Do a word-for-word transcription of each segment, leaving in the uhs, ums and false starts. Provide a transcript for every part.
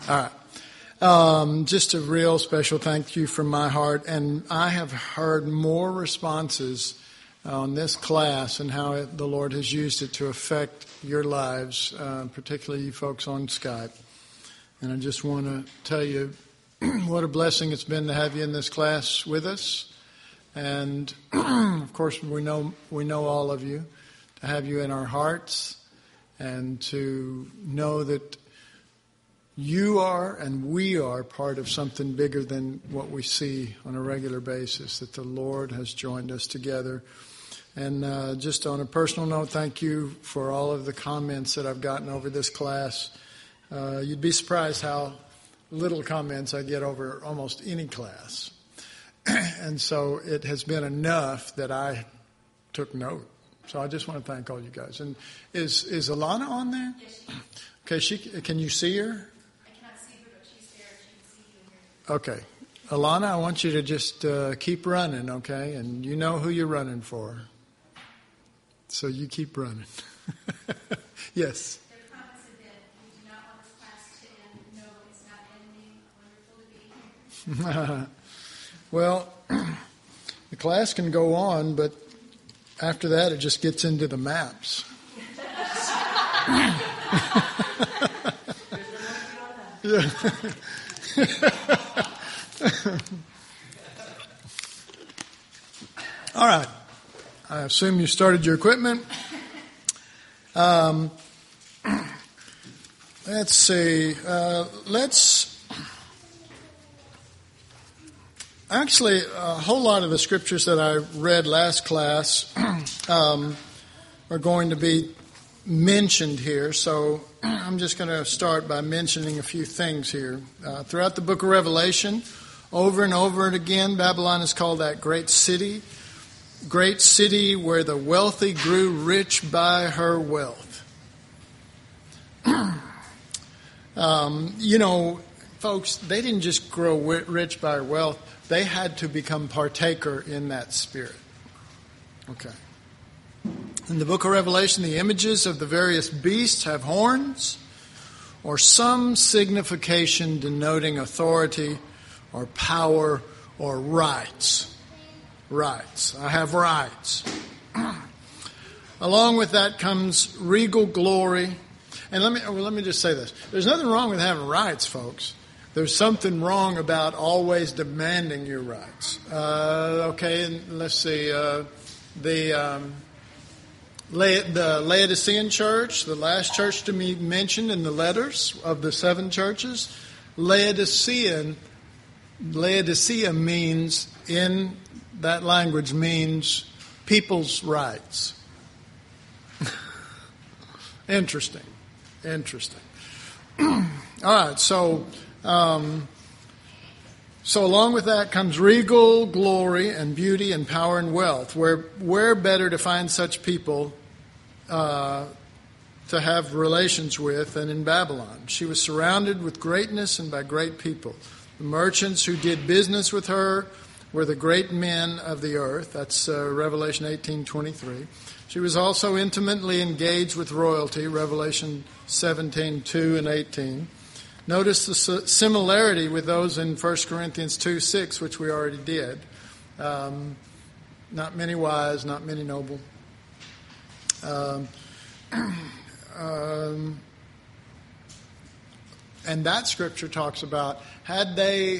All right. Um, just a real special thank you from my heart. And I have heard more responses on this class and how it, the Lord has used it to affect your lives, uh, particularly you folks on Skype. And I just want to tell you what a blessing it's been to have you in this class with us. And of course, we know we know all of you, to have you in our hearts and to know that you are and we are part of something bigger than what we see on a regular basis, that the Lord has joined us together. And uh, just on a personal note, thank you for all of the comments that I've gotten over this class. Uh, you'd be surprised how little comments I get over almost any class. And so it has been enough that I took note. So I just want to thank all you guys. And is is Alana on there? Yes, she is. Okay, she, can you see her? I cannot see her, but she's there. She can see you and hear you. Okay. Alana, I want you to just uh, keep running, okay? And you know who you're running for. So you keep running. Yes. Their comments have been, we do not want this class to end. No, it's not ending. Wonderful to be here. Well, the class can go on, but after that it just gets into the maps. Yeah. All right. I assume you started your equipment. Um, let's see. Uh, let's... Actually, a whole lot of the scriptures that I read last class um, are going to be mentioned here. So I'm just going to start by mentioning a few things here. Uh, throughout the book of Revelation, over and over and again, Babylon is called that great city. Great city where the wealthy grew rich by her wealth. um, you know, folks, they didn't just grow rich by her wealth. They had to become partaker in that spirit. Okay. In the book of Revelation, the images of the various beasts have horns or some signification denoting authority or power or rights. Rights. I have rights. Along with that comes regal glory. And let me well, let me just say this. There's nothing wrong with having rights, folks. There's something wrong about always demanding your rights. Uh, okay, and let's see. Uh, the, um, La- the Laodicean church, the last church to be mentioned in the letters of the seven churches, Laodicean, Laodicea means, in that language, means people's rights. Interesting. Interesting. All right, so... Um, so along with that comes regal glory and beauty and power and wealth. Where where better to find such people uh, to have relations with than in Babylon? She was surrounded with greatness and by great people. The merchants who did business with her were the great men of the earth. That's uh, Revelation eighteen twenty-three. She was also intimately engaged with royalty. Revelation seventeen two and eighteen. Notice the similarity with those in First Corinthians two six, which we already did. Um, not many wise, not many noble. Um, um, and that scripture talks about, had they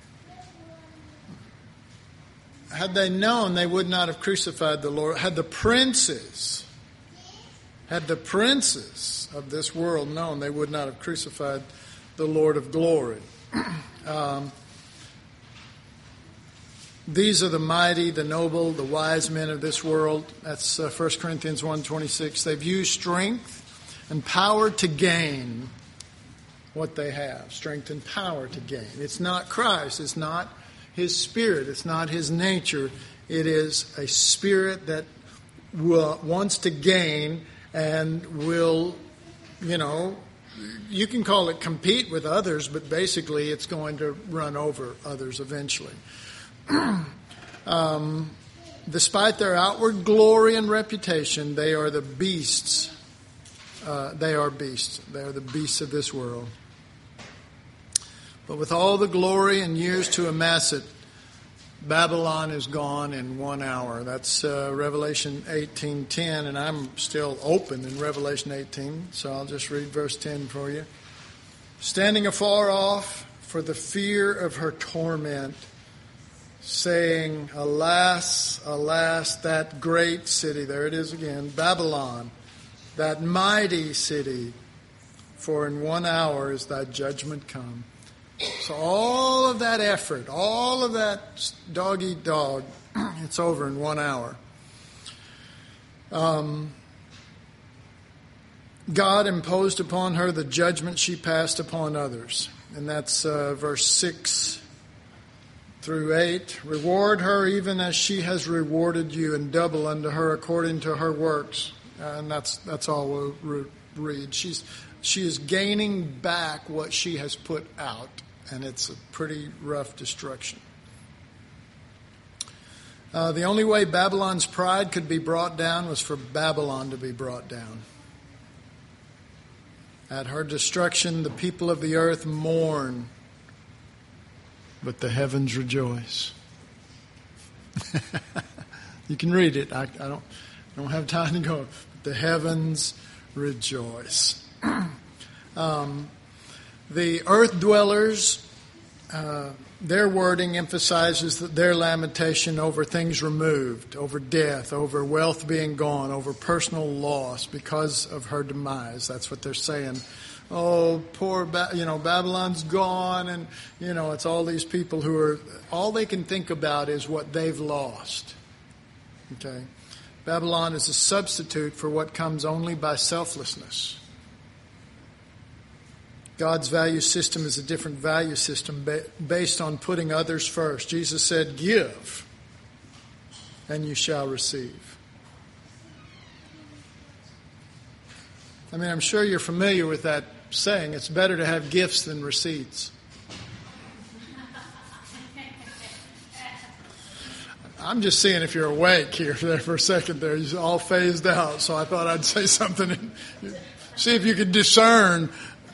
had they known, they would not have crucified the Lord. Had the princes, had the princes of this world known, they would not have crucified the Lord of glory. Um, these are the mighty, the noble, the wise men of this world. That's uh, First Corinthians one twenty-six. They've used strength and power to gain what they have. Strength and power to gain. It's not Christ. It's not His Spirit. It's not His nature. It is a spirit that will, wants to gain and will, you know, you can call it compete with others, but basically it's going to run over others eventually. um, despite their outward glory and reputation, they are the beasts. Uh, they are beasts. They are the beasts of this world. But with all the glory and years to amass it, Babylon is gone in one hour. That's uh, Revelation eighteen ten, and I'm still open in Revelation eighteen, so I'll just read verse ten for you. Standing afar off for the fear of her torment, saying, alas, alas, that great city, there it is again, Babylon, that mighty city, for in one hour is thy judgment come. So all of that effort, all of that dog eat dog, it's over in one hour. Um, God imposed upon her the judgment she passed upon others. And that's uh, verse six through eight. Reward her even as she has rewarded you, and double unto her according to her works. Uh, and that's that's all we'll re- read. She's she is gaining back what she has put out. And it's a pretty rough destruction. Uh, the only way Babylon's pride could be brought down was for Babylon to be brought down. At her destruction, the people of the earth mourn, but the heavens rejoice. You can read it. I, I don't, I don't have time to go. The heavens rejoice. um, The earth dwellers, uh, their wording emphasizes that their lamentation over things removed, over death, over wealth being gone, over personal loss because of her demise. That's what they're saying. Oh, poor, ba- you know, Babylon's gone, and you know, it's all these people who are all they can think about is what they've lost. Okay, Babylon is a substitute for what comes only by selflessness. God's value system is a different value system ba- based on putting others first. Jesus said, give, and you shall receive. I mean, I'm sure you're familiar with that saying. It's better to have gifts than receipts. I'm just seeing if you're awake here for a second there. You're all phased out, so I thought I'd say something. See if you could discern.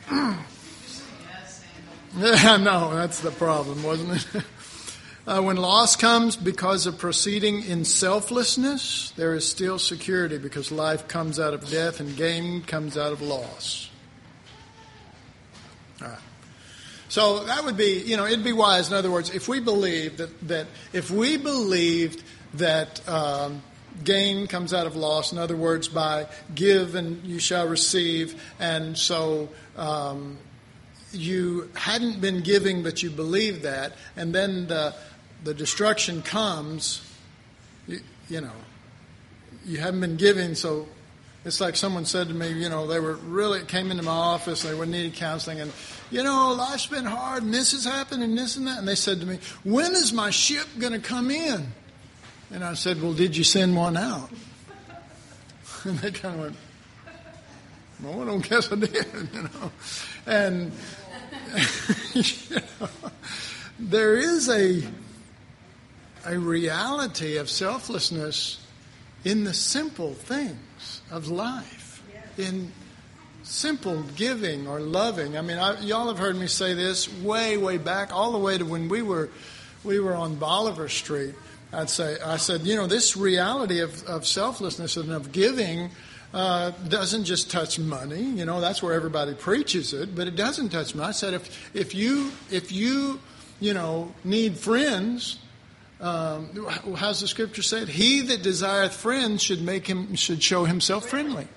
Yeah, no, that's the problem, wasn't it? Uh, when loss comes because of proceeding in selflessness, there is still security because life comes out of death and gain comes out of loss. All right. So that would be, you know, it'd be wise. In other words, if we believe that, that if we believed that um, gain comes out of loss, in other words, by give and you shall receive, and so um, you hadn't been giving, but you believe that, and then the the destruction comes, you, you know, you haven't been giving, so it's like someone said to me, you know, they were really, came into my office, they were needing counseling, and, you know, life's been hard, and this has happened, and this and that, and they said to me, when is my ship going to come in? And I said, well, did you send one out? And they kind of went, no, I don't guess I did, you know. And, you know, there is a a reality of selflessness in the simple things of life, in simple giving or loving. I mean, I, y'all have heard me say this way, way back, all the way to when we were we were on Bolivar Street. I'd say, I said, you know, this reality of, of selflessness and of giving uh, doesn't just touch money. You know, that's where everybody preaches it, but it doesn't touch money. I said, if if you if you you know need friends. Um, how's the scripture said? He that desireth friends should make him should show himself friendly.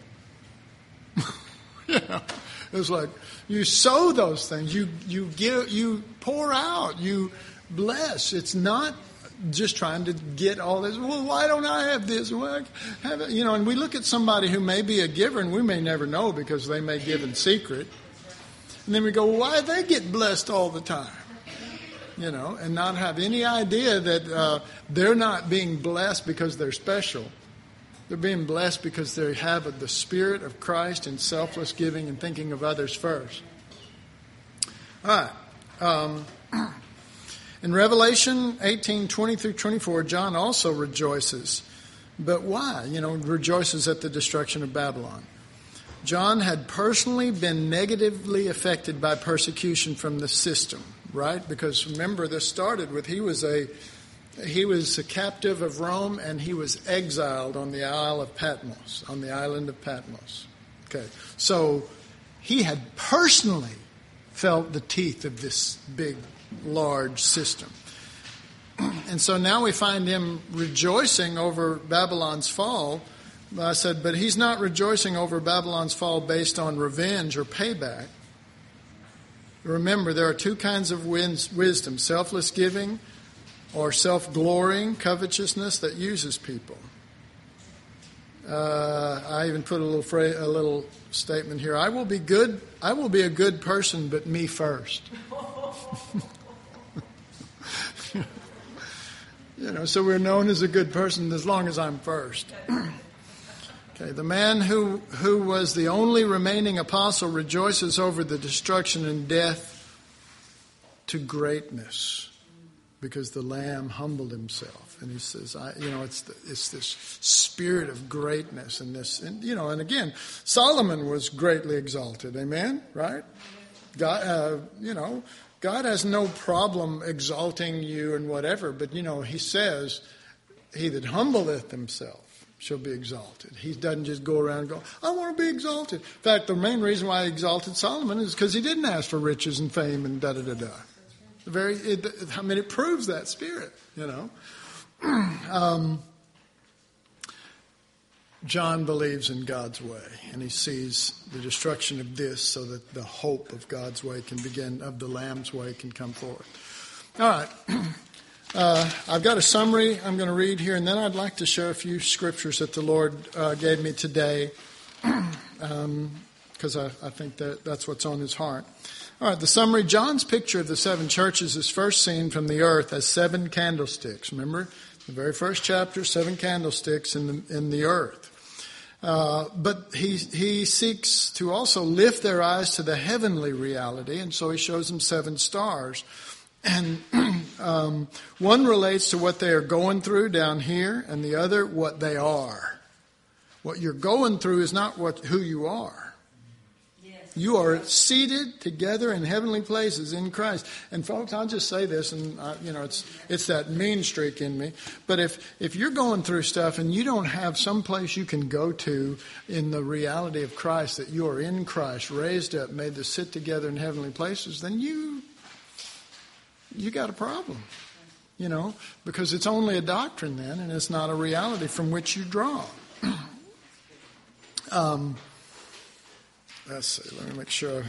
You know, it's like you sow those things, you you give, you pour out, you bless. It's not just trying to get all this. Well, why don't I have this? Well, I have it, you know. And we look at somebody who may be a giver, and we may never know because they may give in secret. And then we go, well, why do they get blessed all the time? You know, and not have any idea that uh, they're not being blessed because they're special. They're being blessed because they have the Spirit of Christ in selfless giving and thinking of others first. All right. Um, in Revelation eighteen, twenty through twenty-four, John also rejoices. But why? You know, rejoices at the destruction of Babylon. John had personally been negatively affected by persecution from the system. right? Because remember, this started with he was a he was a captive of Rome, and he was exiled on the Isle of Patmos, on the island of Patmos. Okay, so he had personally felt the teeth of this big, large system. And so now we find him rejoicing over Babylon's fall. I said, but he's not rejoicing over Babylon's fall based on revenge or payback. Remember, there are two kinds of wisdom: selfless giving or self-glorying, covetousness that uses people. Uh, I even put a little phrase, a little statement here. I will be good. I will be a good person, but me first. You know, so we're known as a good person as long as I'm first. Okay, the man who who was the only remaining apostle rejoices over the destruction and death to greatness, because the Lamb humbled himself, and he says, "I, you know, it's the, it's this spirit of greatness, and this, and you know, and again, Solomon was greatly exalted, amen, right? God, uh, you know, God has no problem exalting you and whatever, but you know, He says, "He that humbleth himself shall be exalted." He doesn't just go around and go, "I want to be exalted." In fact, the main reason why He exalted Solomon is because he didn't ask for riches and fame and da da da da. The very, it, I mean, it proves that spirit, you know. um, John believes in God's way, and he sees the destruction of this so that the hope of God's way can begin, of the Lamb's way can come forward. All right. Uh, I've got a summary I'm going to read here, and then I'd like to share a few scriptures that the Lord uh, gave me today, because um, I, I think that that's what's on His heart. All right, the summary. John's picture of the seven churches is first seen from the earth as seven candlesticks. Remember, the very first chapter, seven candlesticks in the, in the earth. Uh, but he he seeks to also lift their eyes to the heavenly reality, and so he shows them seven stars. And um, one relates to what they are going through down here, and the other what they are. What you're going through is not what who you are. You are seated together in heavenly places in Christ. And folks, I'll just say this, and I, you know, it's it's that mean streak in me. But if if you're going through stuff and you don't have some place you can go to in the reality of Christ, that you are in Christ, raised up, made to sit together in heavenly places, then you you got a problem. You know, because it's only a doctrine then, and it's not a reality from which you draw. um. Let's see, let me make sure.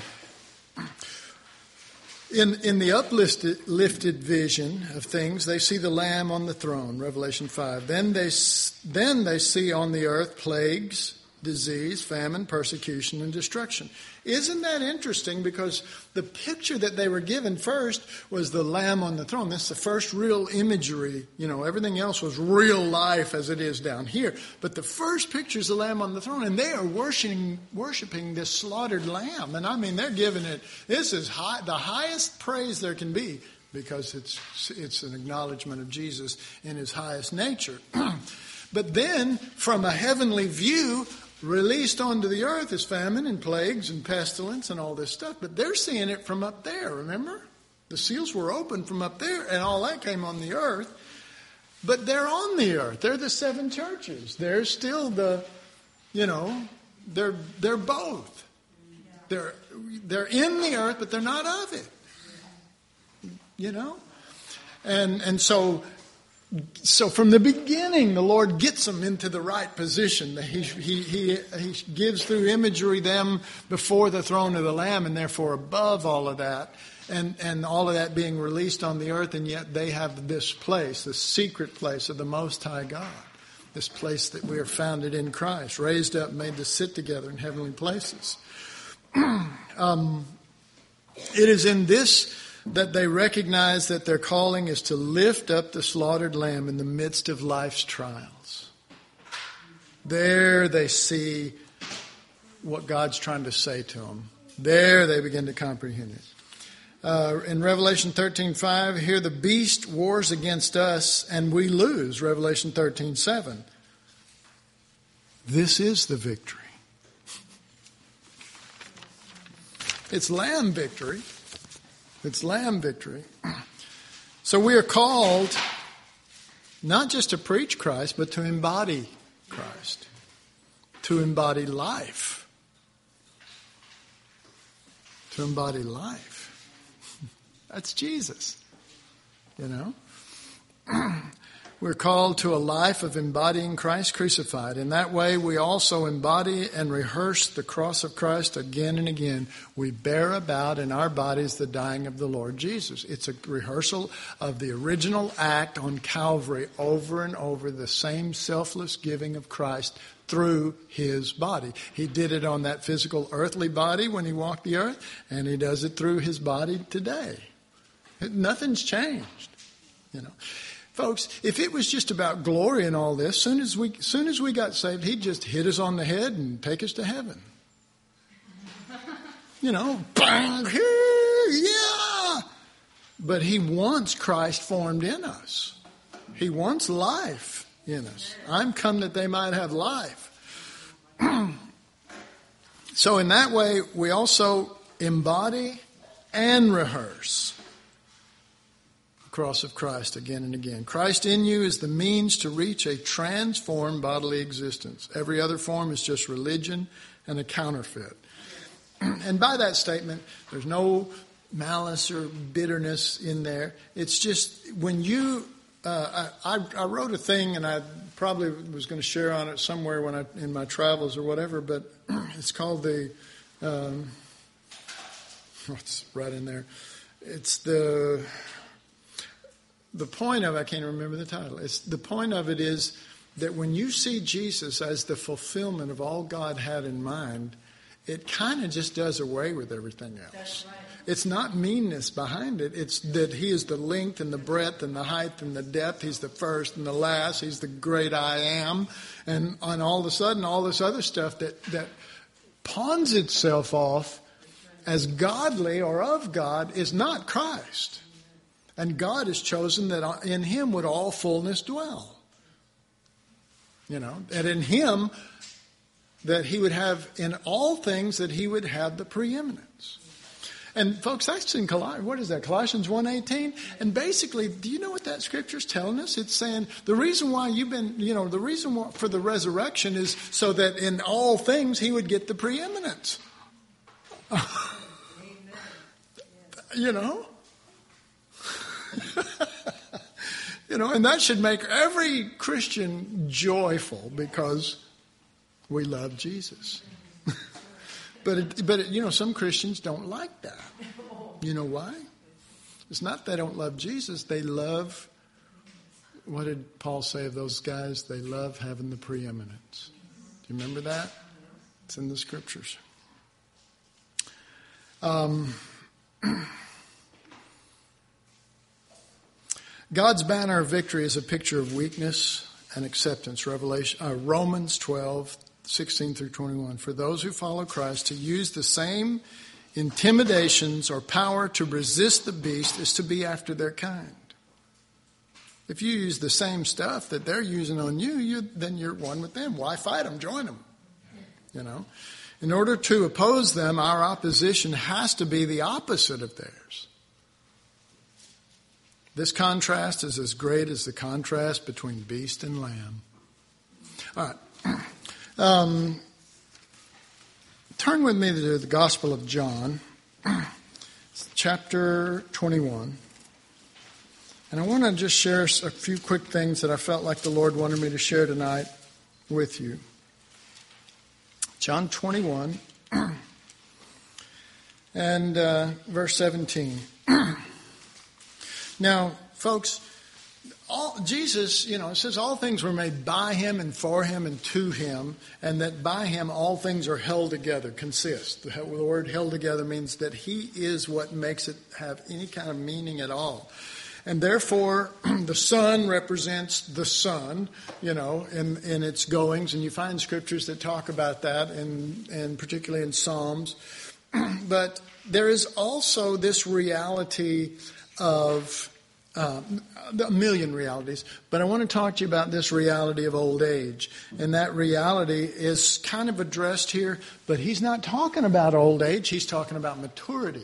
In in the uplifted lifted vision of things, they see the Lamb on the throne, Revelation five. Then they then they see on the earth plagues, disease, famine, persecution, and destruction. Isn't that interesting? Because the picture that they were given first was the Lamb on the throne. That's the first real imagery. You know, everything else was real life as it is down here. But the first picture is the Lamb on the throne, and they are worshiping worshiping this slaughtered Lamb. And I mean, they're giving it, this is high, the highest praise there can be, because it's it's an acknowledgement of Jesus in His highest nature. But then, from a heavenly view, released onto the earth is famine and plagues and pestilence and all this stuff. But they're seeing it from up there, remember? The seals were opened from up there, and all that came on the earth. But they're on the earth. They're the seven churches. They're still the, you know, they're they're both. They're they're in the earth, but they're not of it. You know? And and so So from the beginning, the Lord gets them into the right position. He, he, he, he gives through imagery them before the throne of the Lamb, and therefore above all of that, and, and all of that being released on the earth, and yet they have this place, this secret place of the Most High God, this place that we are founded in Christ, raised up, made to sit together in heavenly places. um, it is in this that they recognize that their calling is to lift up the slaughtered Lamb in the midst of life's trials. There they see what God's trying to say to them. There they begin to comprehend it. Uh, in Revelation thirteen five, here the beast wars against us and we lose. Revelation thirteen seven. This is the victory. It's Lamb victory. It's lamb victory. So we are called not just to preach Christ, but to embody Christ, to embody life, to embody life. That's Jesus, you know. We're called to a life of embodying Christ crucified. In that way, we also embody and rehearse the cross of Christ again and again. We bear about in our bodies the dying of the Lord Jesus. It's a rehearsal of the original act on Calvary over and over, the same selfless giving of Christ through his body. He did it on that physical earthly body when he walked the earth, and he does it through his body today. Nothing's changed, you know. Folks, if it was just about glory and all this, soon as we soon as we got saved, he'd just hit us on the head and take us to heaven. You know, bang, yeah. But he wants Christ formed in us. He wants life in us. I'm come that they might have life. So in that way, we also embody and rehearse cross of Christ again and again. Christ in you is the means to reach a transformed bodily existence. Every other form is just religion and a counterfeit. And by that statement, there's no malice or bitterness in there. It's just when you, uh, I, I wrote a thing, and I probably was going to share on it somewhere when I in my travels or whatever, but it's called the, um, what's right in there? It's the... The point of, I can't remember the title. It's the point of it is that when you see Jesus as the fulfillment of all God had in mind, it kind of just does away with everything else. That's right. It's not meanness behind it. It's that he is the length and the breadth and the height and the depth. He's the first and the last. He's the great I am. And, and all of a sudden, all this other stuff that, that pawns itself off as godly or of God is not Christ. And God has chosen that in him would all fullness dwell. You know, and in him that he would have, in all things, that he would have the preeminence. And folks, that's in Colossians, what is that, Colossians one eighteen? And basically, do you know what that scripture is telling us? It's saying the reason why you've been, you know, the reason why for the resurrection is so that in all things he would get the preeminence. You know? You know, and that should make every Christian joyful because we love Jesus. but, it, but it, you know, some Christians don't like that. You know why? It's not they don't love Jesus. They love, what did Paul say of those guys? They love having the preeminence. Do you remember that? It's in the scriptures. Um... God's banner of victory is a picture of weakness and acceptance. Revelation, uh, Romans twelve, sixteen through twenty-one. For those who follow Christ, to use the same intimidations or power to resist the beast is to be after their kind. If you use the same stuff that they're using on you, you then you're one with them. Why fight them? Join them. You know, in order to oppose them, our opposition has to be the opposite of theirs. This contrast is as great as the contrast between beast and lamb. All right. Um, turn with me to the Gospel of John, chapter twenty-one. And I want to just share a few quick things that I felt like the Lord wanted me to share tonight with you. John twenty-one and uh, verse seventeen. Now, folks, all, Jesus, you know, it says all things were made by him and for him and to him, and that by him all things are held together, consist. The, the word held together means that he is what makes it have any kind of meaning at all. And therefore, the Son represents the Son, you know, in, in its goings, and you find scriptures that talk about that, and, and particularly in Psalms. But there is also this reality of uh, a million realities, but I want to talk to you about this reality of old age. And that reality is kind of addressed here, but he's not talking about old age. He's talking about maturity.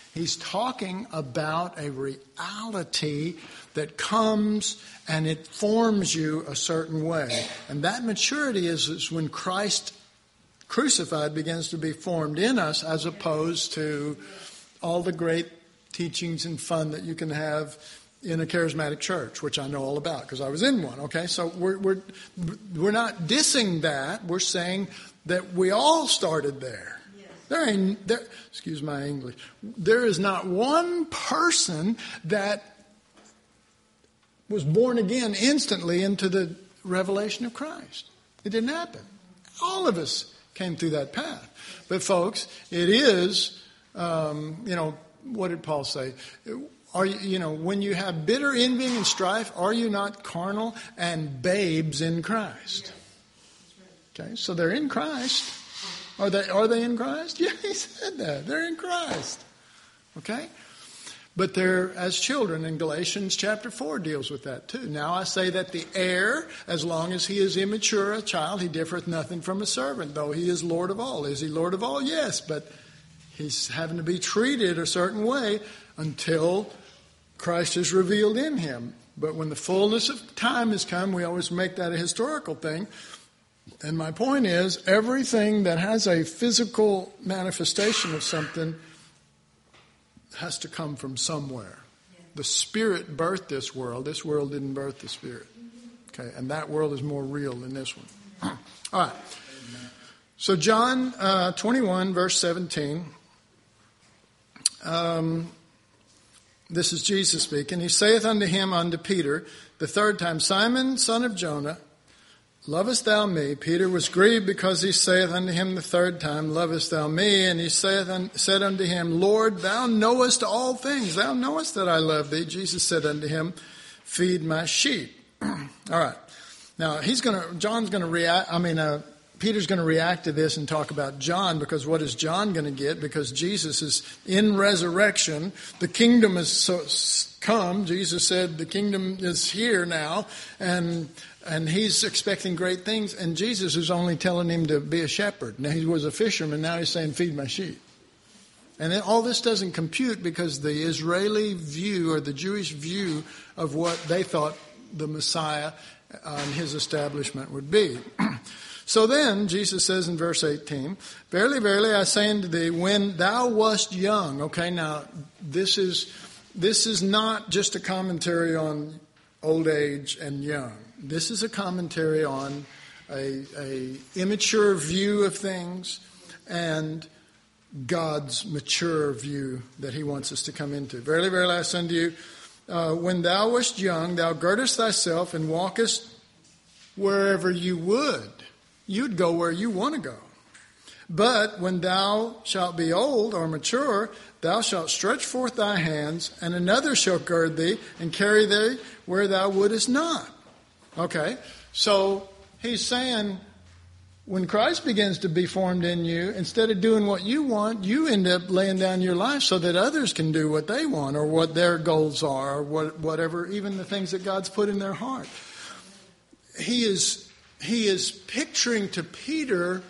He's talking about a reality that comes and it forms you a certain way. And that maturity is, is when Christ crucified begins to be formed in us, as opposed to all the great teachings and fun that you can have in a charismatic church, which I know all about because I was in one. Okay, so we're we're we're not dissing that. We're saying that we all started there. Yes. There ain't there. Excuse my English. There is not one person that was born again instantly into the revelation of Christ. It didn't happen. All of us came through that path. But folks, it is, um, you know, what did Paul say? Are you, you know, when you have bitter envying and strife, are you not carnal and babes in Christ? Okay, so they're in Christ. Are they, are they in Christ? Yeah, he said that. They're in Christ. Okay? But they're as children, and Galatians chapter four deals with that too. Now I say that the heir, as long as he is immature, a child, he differeth nothing from a servant, though he is Lord of all. Is he Lord of all? Yes, but he's having to be treated a certain way until Christ is revealed in him. But when the fullness of time has come, we always make that a historical thing. And my point is, everything that has a physical manifestation of something has to come from somewhere. The Spirit birthed this world. This world didn't birth the Spirit. Okay, and that world is more real than this one. All right. So John uh, twenty-one, verse seventeen. Um, this is Jesus speaking. He saith unto him, unto Peter, the third time, Simon, son of Jonah, lovest thou me? Peter was grieved because he saith unto him the third time, lovest thou me? And he saith un- said unto him, Lord, thou knowest all things. Thou knowest that I love thee. Jesus said unto him, feed my sheep. All right. Now, he's going to, John's going to react, I mean, uh, Peter's going to react to this and talk about John, because what is John going to get? Because Jesus is in resurrection. The kingdom has so, come. Jesus said the kingdom is here now, and and he's expecting great things. And Jesus is only telling him to be a shepherd. Now, he was a fisherman. Now he's saying, feed my sheep. And then all this doesn't compute because the Israeli view or the Jewish view of what they thought the Messiah and his establishment would be. So then, Jesus says in verse eighteen, Verily, verily, I say unto thee, when thou wast young. Okay, now, this is this is not just a commentary on old age and young. This is a commentary on a, a immature view of things and God's mature view that he wants us to come into. Verily, verily, I say unto you, uh, when thou wast young, thou girdest thyself and walkest wherever you would. You'd go where you want to go. But when thou shalt be old or mature, thou shalt stretch forth thy hands, and another shall gird thee and carry thee where thou wouldest not. Okay, so he's saying when Christ begins to be formed in you, instead of doing what you want, you end up laying down your life so that others can do what they want or what their goals are or what, whatever, even the things that God's put in their heart. He is... He is picturing to Peter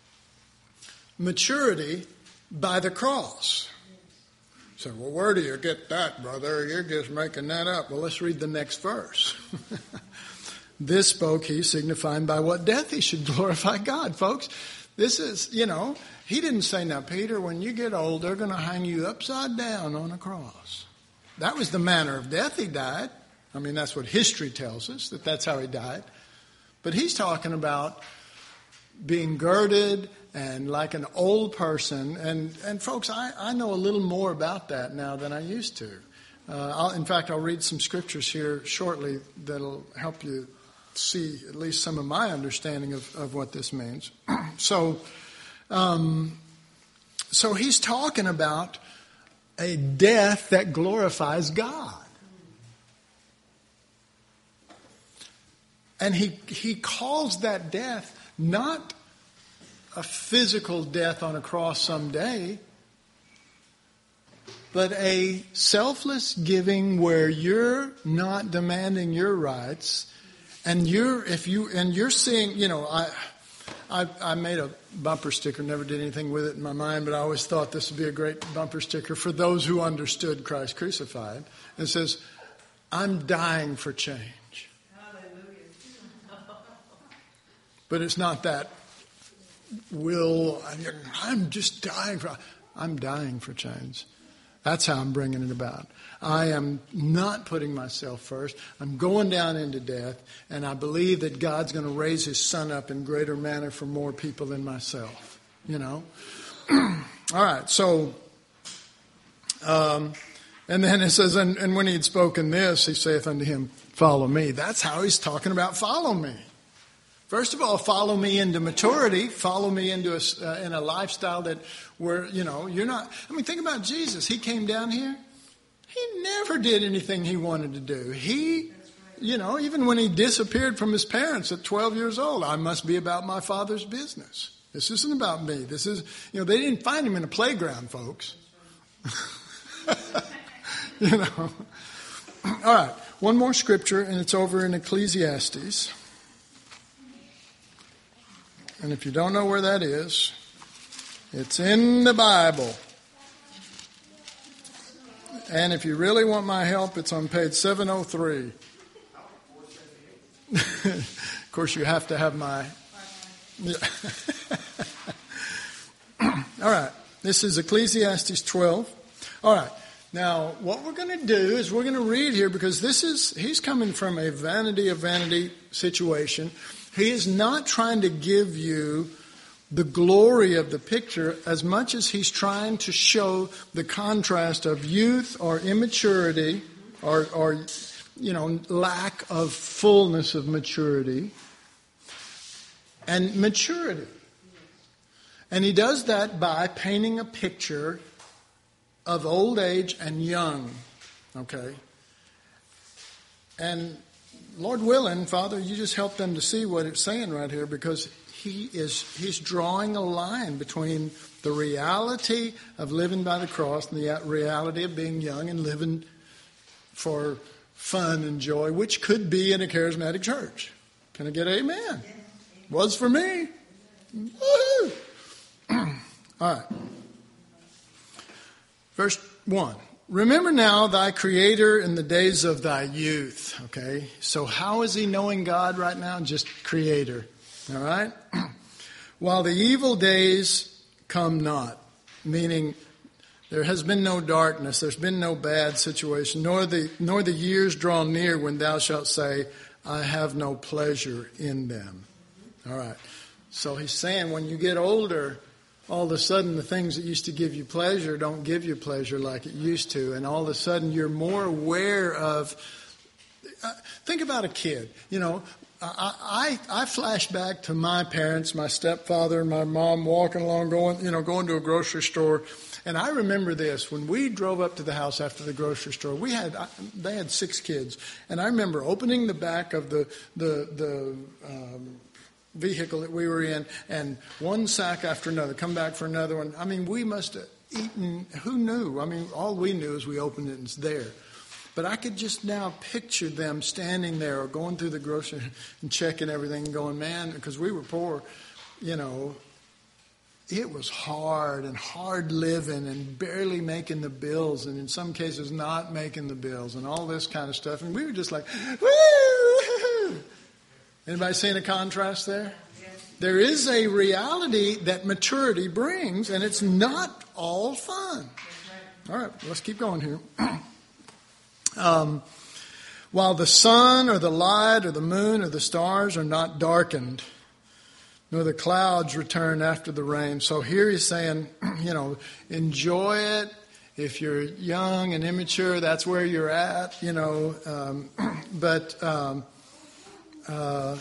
maturity by the cross. So, well, where do you get that, brother? You're just making that up. Well, let's read the next verse. This spoke he, signifying by what death he should glorify God, folks. This is, you know, he didn't say, now, Peter, when you get old, they're going to hang you upside down on a cross. That was the manner of death he died. I mean, that's what history tells us, that that's how he died. But he's talking about being girded and like an old person. And, and folks, I, I know a little more about that now than I used to. Uh, I'll, in fact, I'll read some scriptures here shortly that'll help you see at least some of my understanding of, of what this means. so, um, so he's talking about a death that glorifies God. And he he calls that death not a physical death on a cross someday, but a selfless giving where you're not demanding your rights, and you're if you and you're seeing, you know, I I, I made a bumper sticker, never did anything with it in my mind, but I always thought this would be a great bumper sticker for those who understood Christ crucified. It says, I'm dying for change. Hallelujah. But it's not that will, I'm just dying for, I'm dying for change. That's how I'm bringing it about. I am not putting myself first. I'm going down into death, and I believe that God's going to raise his son up in greater manner for more people than myself. You know? All right, so, um, and then it says, and, and when he had spoken this, he saith unto him, follow me. That's how he's talking about follow me. First of all, follow me into maturity. Follow me into a, uh, in a lifestyle that where, you know, you're not. I mean, think about Jesus. He came down here. He never did anything he wanted to do. He, you know, even when he disappeared from his parents at twelve years old, I must be about my Father's business. This isn't about me. This is, you know, they didn't find him in a playground, folks. You know. All right. One more scripture, and it's over in Ecclesiastes. And if you don't know where that is, it's in the Bible. And if you really want my help, it's on page seven oh three. Of course, you have to have my... Yeah. All right. This is Ecclesiastes twelve. All right. Now, what we're going to do is we're going to read here because this is, he's coming from a vanity of vanity situation. He is not trying to give you the glory of the picture as much as he's trying to show the contrast of youth or immaturity or, or you know, lack of fullness of maturity and maturity. And he does that by painting a picture of old age and young, okay? And Lord willing, Father, you just help them to see what it's saying right here because he is he's drawing a line between the reality of living by the cross and the reality of being young and living for fun and joy, which could be in a charismatic church. Can I get amen? Was for me. Woo-hoo. All right. Verse one. Remember now thy Creator in the days of thy youth. Okay. So how is he knowing God right now? Just Creator. All right. While the evil days come not, meaning there has been no darkness, there's been no bad situation, nor the nor the years draw near when thou shalt say, I have no pleasure in them. All right. So he's saying when you get older, all of a sudden the things that used to give you pleasure don't give you pleasure like it used to. And all of a sudden you're more aware of, uh, think about a kid. You know, I, I, I flash back to my parents, my stepfather and my mom walking along, going, you know, going to a grocery store. And I remember this, when we drove up to the house after the grocery store, we had, they had six kids. And I remember opening the back of the, the, the, um, vehicle that we were in, and one sack after another, come back for another one. I mean, we must have eaten, who knew? I mean, all we knew is we opened it and it's there. But I could just now picture them standing there or going through the grocery and checking everything and going, man, because we were poor, you know, it was hard and hard living and barely making the bills and in some cases not making the bills and all this kind of stuff. And we were just like, woo! Anybody seeing a contrast there? Yes. There is a reality that maturity brings, and it's not all fun. Right. All right, let's keep going here. um, while the sun or the light or the moon or the stars are not darkened, nor the clouds return after the rain. So here he's saying, you know, enjoy it. If you're young and immature, that's where you're at, you know. Um, but... Um, Uh,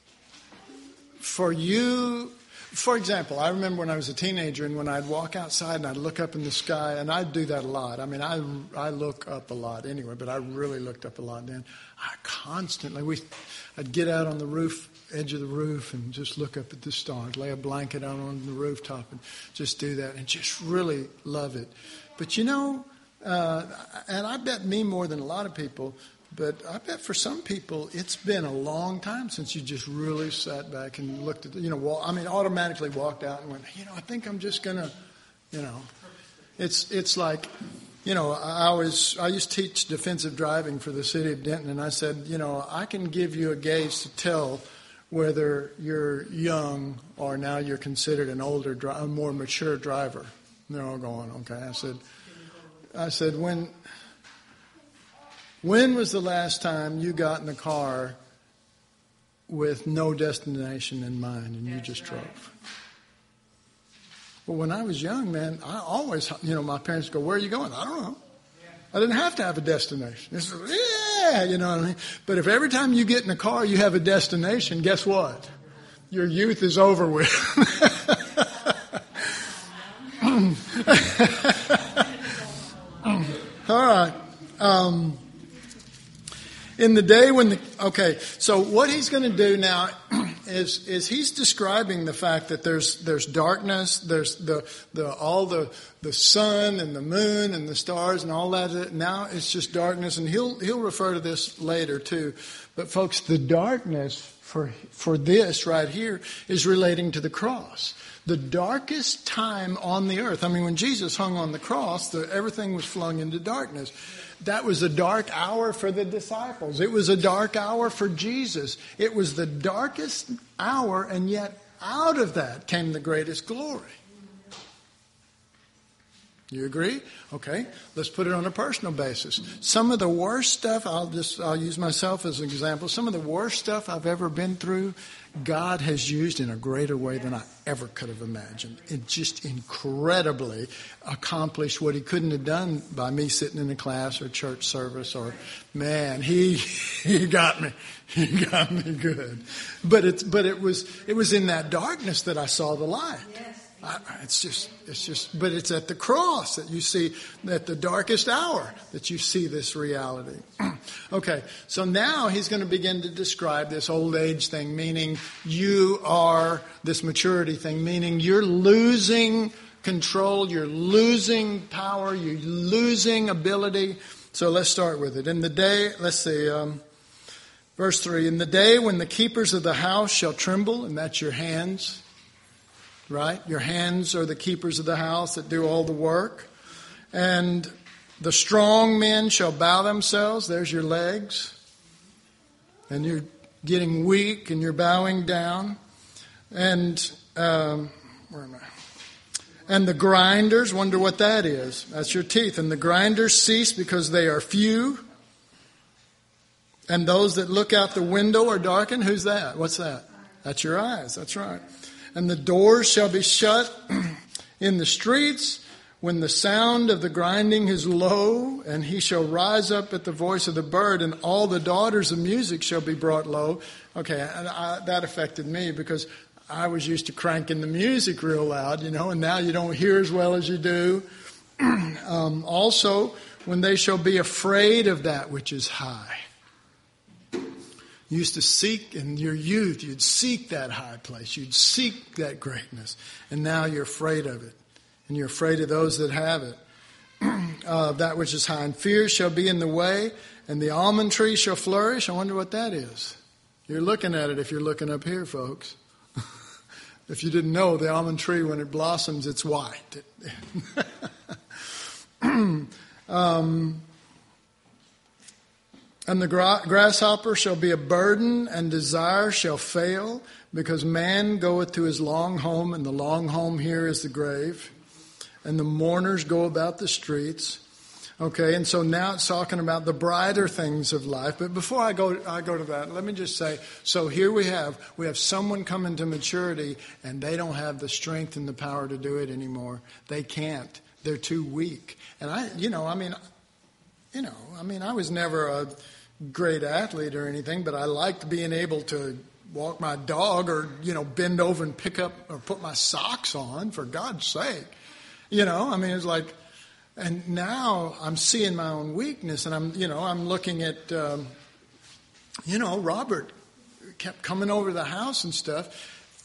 for you, for example, I remember when I was a teenager and when I'd walk outside and I'd look up in the sky, and I'd do that a lot. I mean, I, I look up a lot anyway, but I really looked up a lot then. I constantly, we, I'd get out on the roof, edge of the roof and just look up at the stars, lay a blanket out on the rooftop and just do that and just really love it. But you know, uh, and I bet me more than a lot of people, But I bet for some people, it's been a long time since you just really sat back and looked at, the, you know, well, I mean, automatically walked out and went, you know, I think I'm just going to, you know, it's it's like, you know, I always, I used to teach defensive driving for the city of Denton, and I said, you know, I can give you a gauge to tell whether you're young or now you're considered an older, a more mature driver. And they're all going, okay. I said, I said, when... When was the last time you got in the car with no destination in mind and you just drove? Well, when I was young, man, I always, you know, my parents go, where are you going? I don't know. I didn't have to have a destination. It's, yeah, you know what I mean? But if every time you get in the car you have a destination, guess what? Your youth is over with. All right. Um, In the day when the, okay, so what he's going to do now is, is he's describing the fact that there's, there's darkness, there's the, the, all the, the sun and the moon and the stars and all that. Now it's just darkness, and he'll, he'll refer to this later too. But folks, the darkness for, for this right here is relating to the cross. The darkest time on the earth. I mean, when Jesus hung on the cross, the, everything was flung into darkness. That was a dark hour for the disciples. It was a dark hour for Jesus. It was the darkest hour, and yet out of that came the greatest glory. You agree? Okay, let's put it on a personal basis. Some of the worst stuff, I'll just I'll use myself as an example. Some of the worst stuff I've ever been through, God has used in a greater way than I ever could have imagined. It just incredibly accomplished what he couldn't have done by me sitting in a class or church service. Or, man, he he got me. He got me good. But it's but it was it was in that darkness that I saw the light. I, it's just, it's just, but it's at the cross that you see, at the darkest hour that you see this reality. Okay, so now he's going to begin to describe this old age thing, meaning you are, this maturity thing, meaning you're losing control, you're losing power, you're losing ability. So let's start with it. In the day, let's see, um, verse three, in the day when the keepers of the house shall tremble, and that's your hands. Right? Your hands are the keepers of the house that do all the work. And the strong men shall bow themselves. There's your legs. And you're getting weak and you're bowing down. And, um, where am I? And the grinders, wonder what that is. That's your teeth. And the grinders cease because they are few. And those that look out the window are darkened. Who's that? What's that? That's your eyes. That's right. And the doors shall be shut in the streets when the sound of the grinding is low, and he shall rise up at the voice of the bird, and all the daughters of music shall be brought low. Okay, I, I, that affected me because I was used to cranking the music real loud, you know, and now you don't hear as well as you do. um, also, when they shall be afraid of that which is high. You used to seek, in your youth, you'd seek that high place. You'd seek that greatness. And now you're afraid of it. And you're afraid of those that have it. uh, that which is high. And fear shall be in the way, and the almond tree shall flourish. I wonder what that is. You're looking at it if you're looking up here, folks. If you didn't know, the almond tree, when it blossoms, it's white. um... And the grasshopper shall be a burden, and desire shall fail, because man goeth to his long home, and the long home here is the grave. And the mourners go about the streets. Okay, and so now it's talking about the brighter things of life. But before I go, I go to that, let me just say, so here we have, we have someone coming to maturity, and they don't have the strength and the power to do it anymore. They can't. They're too weak. And I, you know, I mean... You know, I mean, I was never a great athlete or anything, but I liked being able to walk my dog or, you know, bend over and pick up or put my socks on, for God's sake. You know, I mean, it's like, and now I'm seeing my own weakness, and I'm, you know, I'm looking at, um, you know, Robert kept coming over to the house and stuff.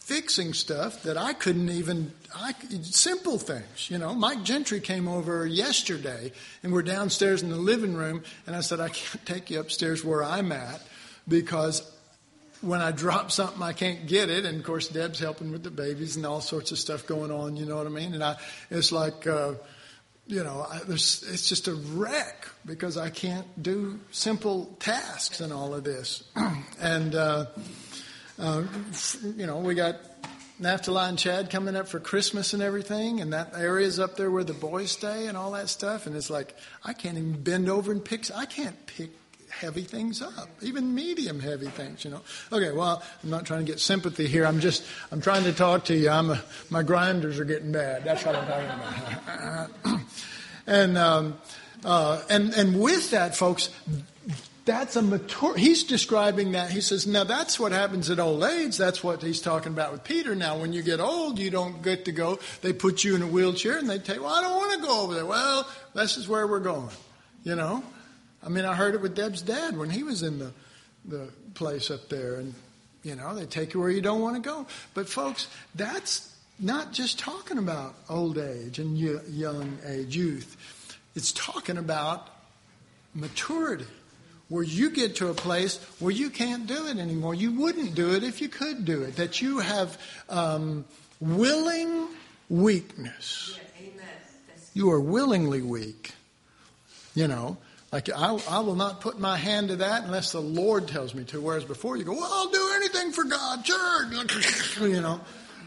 fixing stuff that I couldn't even, I, simple things, you know. Mike Gentry came over yesterday, and we're downstairs in the living room, and I said, I can't take you upstairs where I'm at, because when I drop something, I can't get it. And, of course, Deb's helping with the babies and all sorts of stuff going on, you know what I mean? And I, it's like, uh, you know, I, there's, it's just a wreck because I can't do simple tasks and all of this. and, uh, uh, you know, we got Naphtali and Chad coming up for Christmas and everything. And that area's up there where the boys stay and all that stuff. And it's like, I can't even bend over and pick. I can't pick heavy things up, even medium heavy things, you know. Okay, well, I'm not trying to get sympathy here. I'm just, I'm trying to talk to you. I'm a, my grinders are getting bad. That's what I'm talking about. and, um, uh, and, and with that, folks, that's a mature, he's describing that. He says, now that's what happens at old age. That's what he's talking about with Peter. Now, when you get old, you don't get to go. They put you in a wheelchair and they tell you, well, I don't want to go over there. Well, this is where we're going, you know. I mean, I heard it with Deb's dad when he was in the the place up there. And, you know, they take you where you don't want to go. But, folks, that's not just talking about old age and young age, youth. It's talking about maturity, where you get to a place where you can't do it anymore. You wouldn't do it if you could do it. That you have um, willing weakness. Yeah, amen. You are willingly weak, you know. Like, I, I will not put my hand to that unless the Lord tells me to. Whereas before you go, well, I'll do anything for God, sure. You know.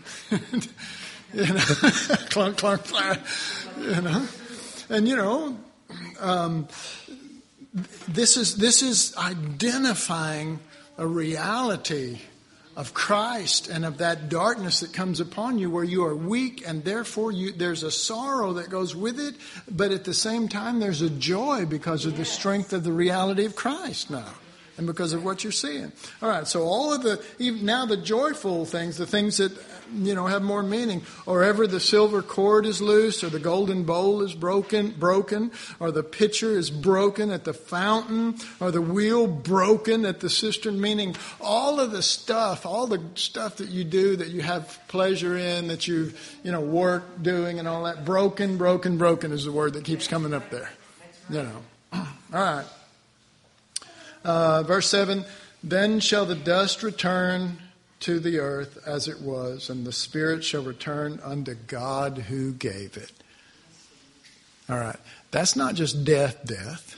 you know. clunk, clunk, clunk. You know. And, you know, um, this is this is identifying a reality of Christ and of that darkness that comes upon you where you are weak, and therefore you, there's a sorrow that goes with it, but at the same time there's a joy because of the strength of the reality of Christ now and because of what you're seeing. All right, so all of the, even now the joyful things, the things that, you know, have more meaning, or ever the silver cord is loose, or the golden bowl is broken, broken, or the pitcher is broken at the fountain, or the wheel broken at the cistern, meaning all of the stuff, all the stuff that you do that you have pleasure in, that you, you know, work doing and all that, broken, broken, broken is the word that keeps coming up there. You know. All right. Uh, verse seven, then shall the dust return to the earth as it was, and the spirit shall return unto God who gave it. All right. That's not just death, death.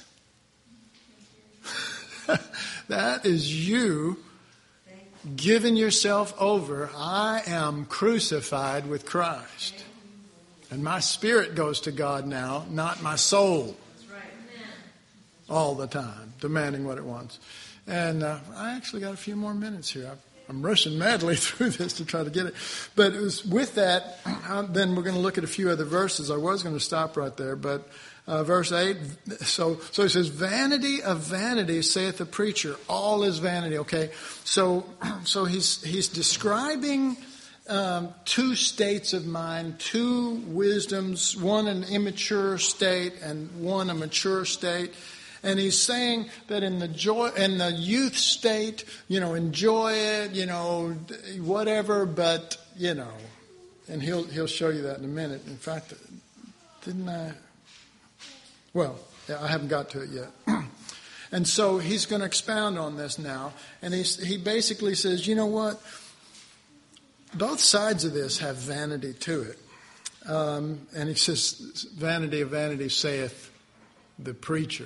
That is you giving yourself over. I am crucified with Christ. And my spirit goes to God now, not my soul. All the time, demanding what it wants. And uh, I actually got a few more minutes here. I've I'm rushing madly through this to try to get it. But it was with that, uh, then we're going to look at a few other verses. I was going to stop right there, but uh, verse eight, so so it says, vanity of vanities, saith the preacher. All is vanity, okay? So so he's he's describing um, two states of mind, two wisdoms, one an immature state and one a mature state. And he's saying that in the joy, in the youth state, you know, enjoy it, you know, whatever, but, you know, and he'll he'll show you that in a minute. In fact, didn't I? Well, I haven't got to it yet. And so he's going to expound on this now. And he's, he basically says, you know what? Both sides of this have vanity to it. Um, and he says, vanity of vanity saith the preacher.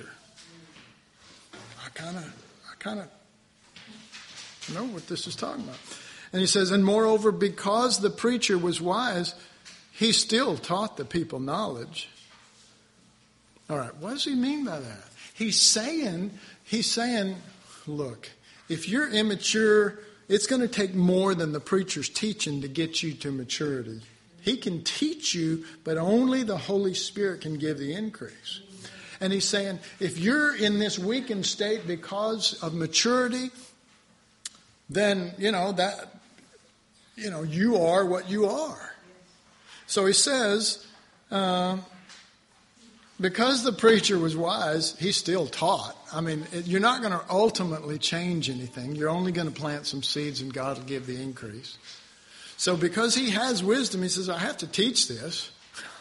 I kind of, I kind of know what this is talking about. And he says, and moreover, because the preacher was wise, he still taught the people knowledge. All right, what does he mean by that? He's saying, he's saying, look, if you're immature, it's going to take more than the preacher's teaching to get you to maturity. He can teach you, but only the Holy Spirit can give the increase. And he's saying, if you're in this weakened state because of maturity, then, you know, that, you know, you are what you are. So he says, uh, because the preacher was wise, he still taught. I mean, you're not going to ultimately change anything. You're only going to plant some seeds and God will give the increase. So because he has wisdom, he says, I have to teach this.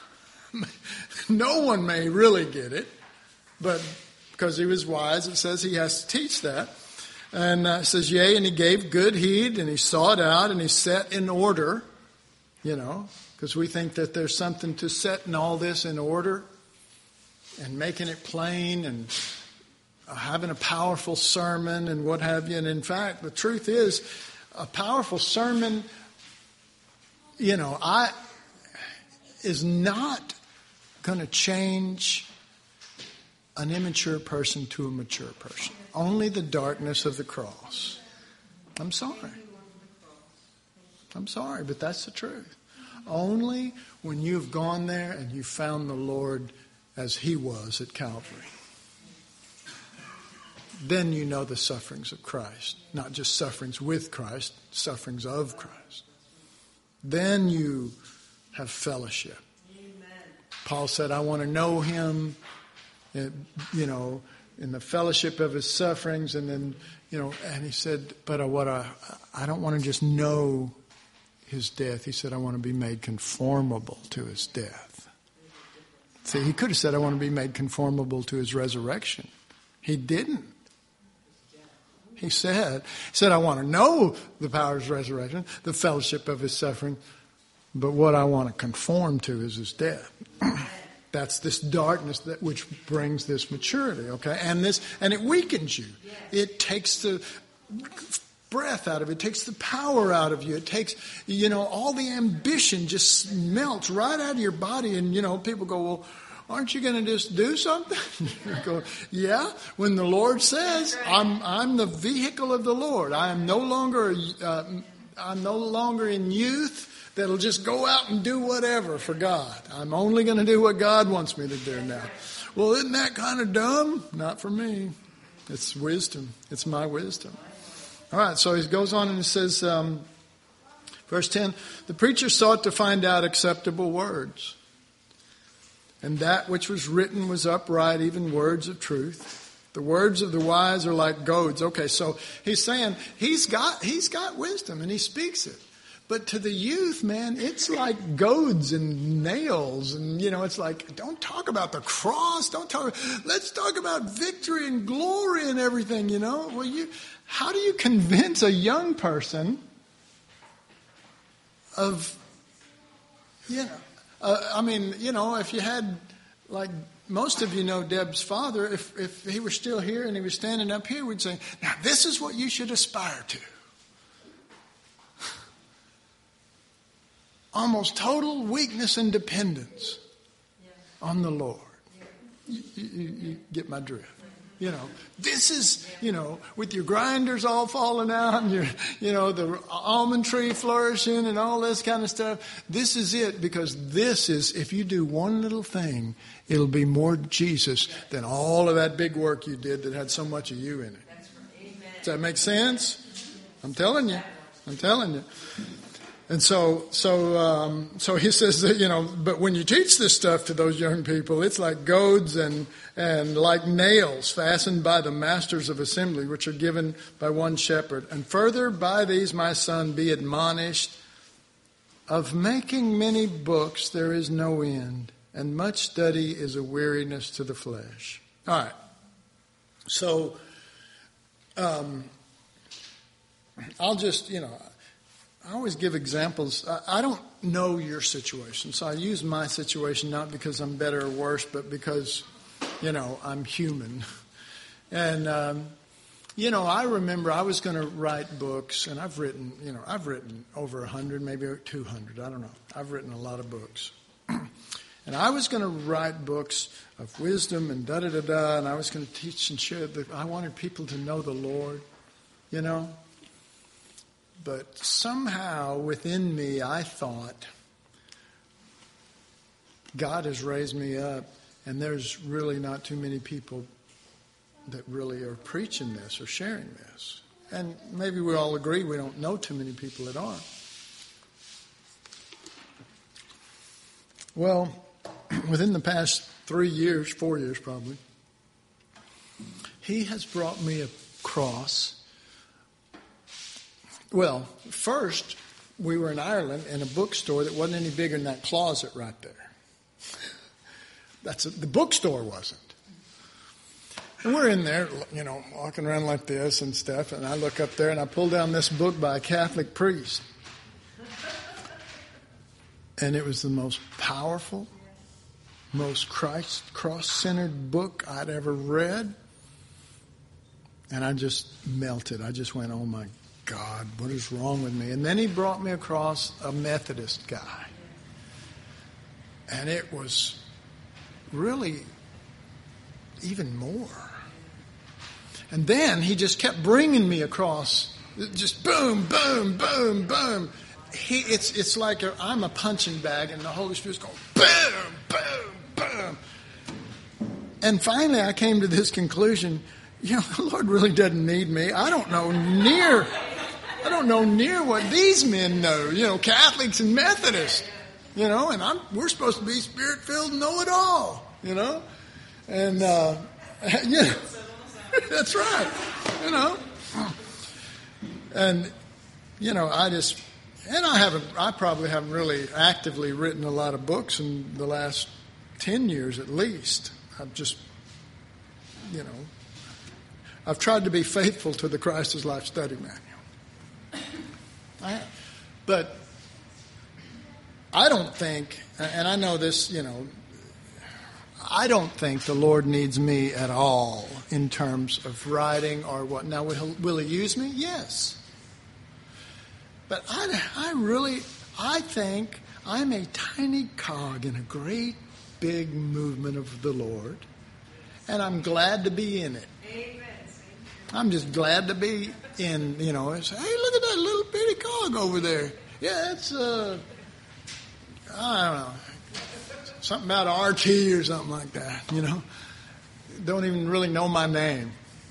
No one may really get it, but because he was wise, it says he has to teach that. And uh, it says, yea, and he gave good heed, and he sought out, and he set in order, you know, because we think that there's something to setting all this in order and making it plain and having a powerful sermon and what have you. And in fact, the truth is, a powerful sermon, you know, I is not going to change an immature person to a mature person. Only the darkness of the cross. I'm sorry. I'm sorry, but that's the truth. Only when you've gone there and you found the Lord as he was at Calvary. Then you know the sufferings of Christ. Not just sufferings with Christ, sufferings of Christ. Then you have fellowship. Paul said, I want to know him, you know, in the fellowship of his sufferings. And then, you know, and he said, but I, what I, I don't want to just know his death. He said, I want to be made conformable to his death. See, he could have said, I want to be made conformable to his resurrection. He didn't. He said, he said, I want to know the power of his resurrection, the fellowship of his suffering, but what I want to conform to is his death. That's this darkness that which brings this maturity, okay? And this, and it weakens you. It takes the breath out of it. It takes the power out of you. It takes, you know, all the ambition just melts right out of your body. And, you know, people go, well, aren't you going to just do something? You go, yeah. When the Lord says, I'm, I'm the vehicle of the Lord. I am no longer, uh, I'm no longer in youth that'll just go out and do whatever for God. I'm only going to do what God wants me to do now. Well, isn't that kind of dumb? Not for me. It's wisdom. It's my wisdom. All right, so he goes on and he says, um, verse ten, the preacher sought to find out acceptable words. And that which was written was upright, even words of truth. The words of the wise are like goads. Okay, so he's saying he's got he's got wisdom and he speaks it. But to the youth, man, it's like goads and nails. And, you know, it's like, don't talk about the cross. Don't talk. Let's talk about victory and glory and everything, you know. Well, you, how do you convince a young person of, you know, uh, I mean, you know, if you had, like, most of you know Deb's father, if, if he were still here and he was standing up here, we'd say, now this is what you should aspire to. Almost total weakness and dependence on the Lord. You, you, you get my drift. You know, this is, you know, with your grinders all falling out and your, you know, the almond tree flourishing and all this kind of stuff. This is it, because this is, if you do one little thing, it'll be more Jesus than all of that big work you did that had so much of you in it. Does that make sense? I'm telling you. I'm telling you. And so, so, um, so he says that, you know, but when you teach this stuff to those young people, it's like goads and, and like nails fastened by the masters of assembly, which are given by one shepherd. And further, by these, my son, be admonished. Of making many books, there is no end, and much study is a weariness to the flesh. All right. So, um, I'll just, you know, I always give examples. I don't know your situation, so I use my situation not because I'm better or worse, but because, you know, I'm human. And, um, you know, I remember I was going to write books, and I've written, you know, I've written over one hundred, maybe two hundred. I don't know. I've written a lot of books. And I was going to write books of wisdom and da-da-da-da, and I was going to teach and share. The, I wanted people to know the Lord, you know. But somehow within me, I thought, God has raised me up, and there's really not too many people that really are preaching this or sharing this. And maybe we all agree we don't know too many people that are. Well, within the past three years, four years probably, He has brought me across. Well, first, we were in Ireland in a bookstore that wasn't any bigger than that closet right there. That's a, the bookstore wasn't. And we're in there, you know, walking around like this and stuff, and I look up there and I pull down this book by a Catholic priest. And it was the most powerful, most Christ cross-centered book I'd ever read. And I just melted. I just went, oh my God, what is wrong with me? And then he brought me across a Methodist guy. And it was really even more. And then he just kept bringing me across, just boom, boom, boom, boom. He, it's it's like a, I'm a punching bag, and the Holy Spirit's going boom, boom, boom. And finally, I came to this conclusion: you know, the Lord really doesn't need me. I don't know near, I don't know near what these men know. You know, Catholics and Methodists. You know, and I'm we're supposed to be Spirit-filled, and know it all. You know, and uh, yeah, that's right. You know, and you know, I just. And I haven't, I probably haven't really actively written a lot of books in the last ten years at least. I've just, you know, I've tried to be faithful to the Christ is Life study manual. I have. But I don't think, and I know this, you know, I don't think the Lord needs me at all in terms of writing or what. Now, will he, will he use me? Yes. But I, I really, I think I'm a tiny cog in a great big movement of the Lord. And I'm glad to be in it. Amen. I'm just glad to be in, you know, it's, hey, look at that little bitty cog over there. Yeah, it's, uh, I don't know, something about R T or something like that, you know. Don't even really know my name.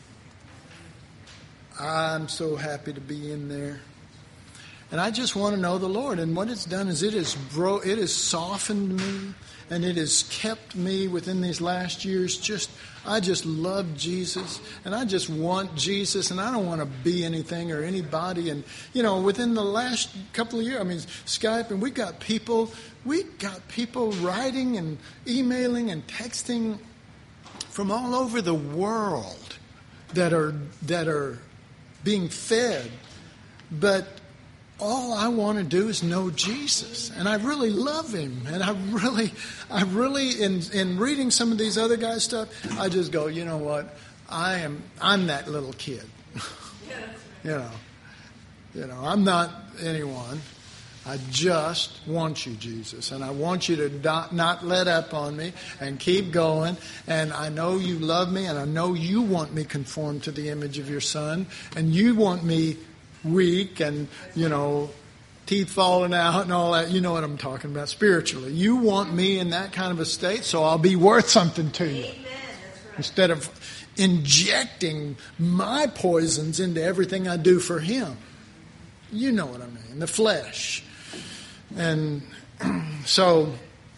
I'm so happy to be in there. And I just want to know the Lord. And what it's done is it has bro- it has softened me, and it has kept me within these last years. Just I just love Jesus, and I just want Jesus, and I don't want to be anything or anybody. And you know, within the last couple of years, I mean, Skype, and we got people, we got people writing and emailing and texting from all over the world that are that are being fed, but all I want to do is know Jesus, and I really love him. And I really, I really, in in reading some of these other guys' stuff, I just go, you know what? I am, I'm that little kid. you know, you know, I'm not anyone. I just want you, Jesus, and I want you to not, not let up on me and keep going. And I know you love me, and I know you want me conformed to the image of your Son, and you want me weak and, you know, teeth falling out and all that. You know what I'm talking about spiritually. You want me in that kind of a state, so I'll be worth something to you. Amen. That's right. Instead of injecting my poisons into everything I do for him. You know what I mean, the flesh. And so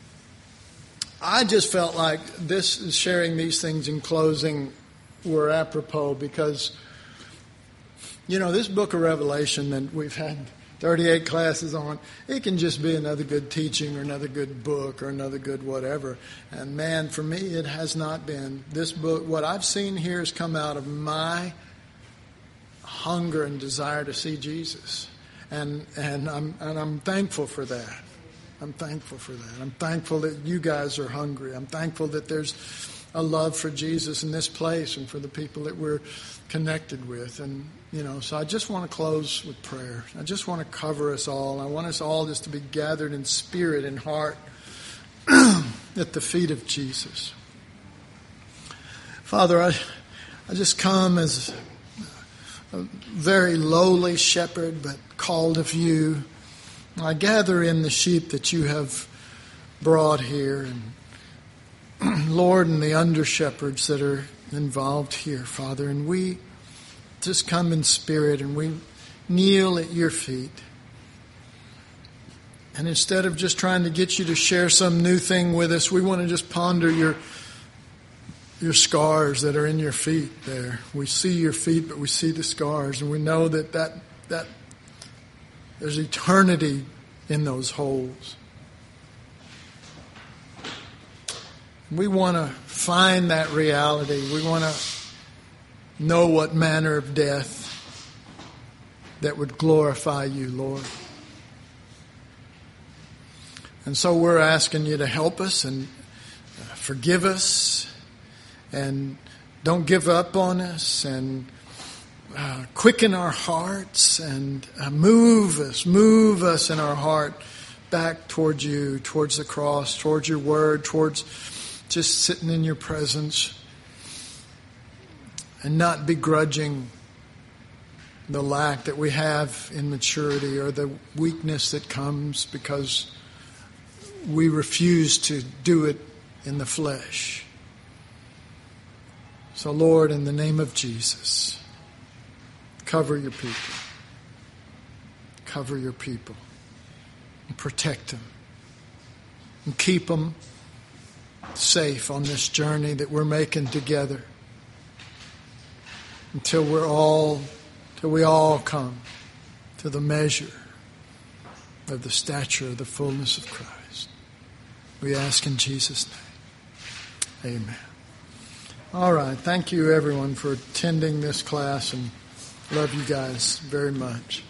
I just felt like this, sharing these things in closing were apropos because, you know, this book of Revelation that we've had thirty-eight classes on, it can just be another good teaching or another good book or another good whatever. And man, for me, it has not been. This book, what I've seen here has come out of my hunger and desire to see Jesus. And and I'm and I'm thankful for that. I'm thankful for that. I'm thankful that you guys are hungry. I'm thankful that there's a love for Jesus in this place and for the people that we're connected with. And, you know, so I just want to close with prayer. I just want to cover us all. I want us all just to be gathered in spirit and heart at the feet of Jesus. Father, I, I just come as a very lowly shepherd, but called of you. I gather in the sheep that you have brought here, and Lord, and the under shepherds that are involved here, Father, and we just come in spirit and we kneel at your feet. And instead of just trying to get you to share some new thing with us, we want to just ponder your your scars that are in your feet there. We see your feet, but we see the scars, and we know that that, that There's eternity in those holes. We want to find that reality. We want to know what manner of death that would glorify you, Lord. And so we're asking you to help us and forgive us and don't give up on us and uh, quicken our hearts and uh, move us, move us in our heart back towards you, towards the cross, towards your word, towards just sitting in your presence and not begrudging the lack that we have in maturity or the weakness that comes because we refuse to do it in the flesh. So, Lord, in the name of Jesus, cover your people. Cover your people. And protect them. And keep them safe on this journey that we're making together. Until we're all, till we all come to the measure of the stature of the fullness of Christ. We ask in Jesus' name. Amen. All right. Thank you, everyone, for attending this class, and love you guys very much.